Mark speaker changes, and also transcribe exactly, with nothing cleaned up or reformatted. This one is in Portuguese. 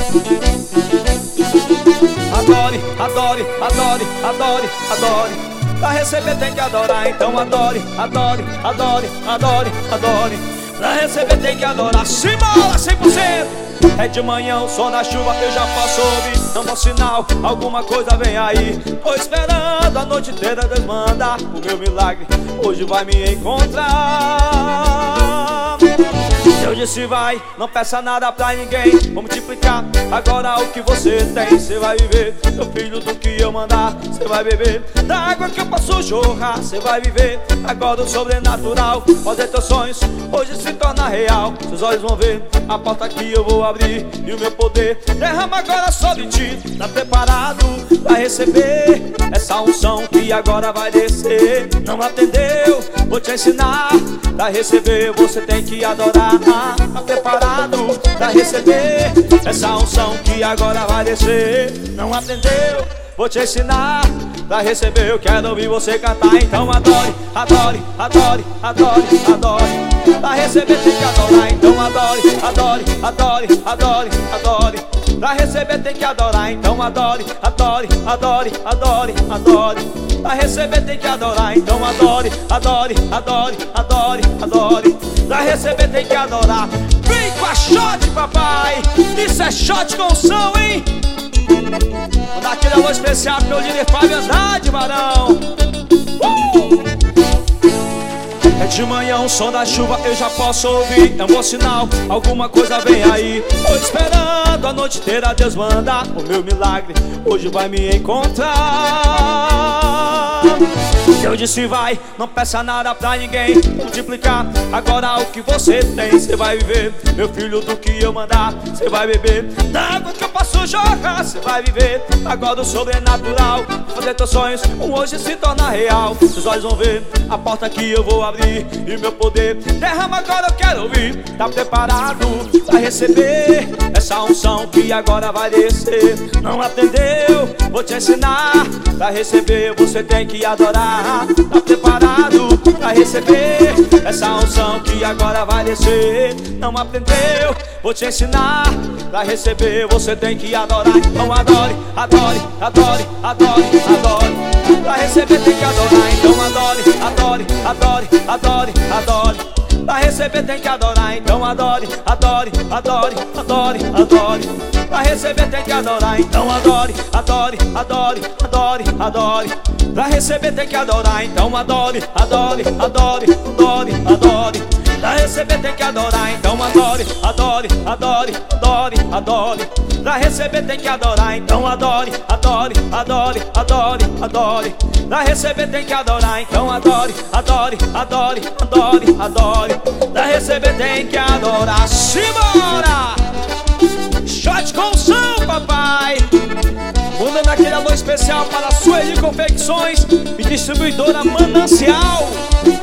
Speaker 1: Adore, adore, adore, adore, adore. Pra receber tem que adorar, então adore, adore, adore, adore, adore. Pra receber tem que adorar, simbora, cem por cento. É de manhã, o som da chuva eu já posso ouvir. Não bom sinal, alguma coisa vem aí. Tô esperando a noite inteira desmandar. O meu milagre hoje vai me encontrar. Eu disse vai, não peça nada pra ninguém. Vou multiplicar agora o que você tem. Cê vai viver, meu filho, do que eu mandar. Cê vai beber da água que eu posso jorrar. Cê vai viver agora o sobrenatural. Fazer teus sonhos hoje se torna real. Seus olhos vão ver a porta que eu vou abrir. E o meu poder derrama agora sobre ti. Tá preparado pra receber essa unção que agora vai descer? Não atendeu? Vou te ensinar. Pra receber você tem que adorar. Tá preparado pra receber essa unção que agora vai descer? Não atendeu? Vou te ensinar. Pra receber eu quero ouvir você cantar. Então adore, adore, adore, adore, adore. Pra receber tem que adorar. Então adore, adore, adore, adore, adore. Pra receber tem que adorar. Então adore, adore, adore, adore, adore. Pra receber tem que adorar. Então adore, adore, adore, adore, adore. Pra receber tem que adorar. Vem com a shot, papai. Isso é shot com som, hein? Vou dar aquele alô especial pro meu líder Fábio Andrade, varão. uh! É de manhã, o som da chuva eu já posso ouvir. É um bom sinal, alguma coisa vem aí. Tô esperando a noite inteira Deus mandar. O meu milagre hoje vai me encontrar. Eu disse vai, não peça nada pra ninguém. Multiplicar agora o que você tem. Cê vai viver, meu filho, do que eu mandar. Cê vai beber da água que eu posso jogar. Cê vai viver agora o sobrenatural. Fazer teus sonhos um hoje se torna real. Seus olhos vão ver a porta que eu vou abrir. E meu poder derrama agora, eu quero ouvir. Tá preparado pra receber essa unção que agora vai descer? Não atendeu? Vou te ensinar. Pra receber você tem que adorar. Tá preparado pra receber essa unção que agora vai descer? Não aprendeu? Vou te ensinar. Pra receber você tem que adorar. Então adore, adore, adore, adore, adore. Pra receber tem que adorar. Então adore, adore, adore, adore, adore. Pra receber tem que adorar. Então adore, adore, adore, adore, adore. Pra receber tem que adorar. Então adore, adore, adore, adore, adore. Pra receber tem que adorar. Então adore, adore, adore, adore, adore. Pra receber tem que adorar. Então adore, adore, adore, adore, adore. Pra receber tem que adorar. Então adore, adore, adore, adore, adore. Pra receber tem que adorar. Então adore, adore, adore, adore, adore. Pra receber tem que adorar. Simbora! Shot com som, papai. Mandando aquele alô especial para a Sueli Confecções e distribuidora Manancial.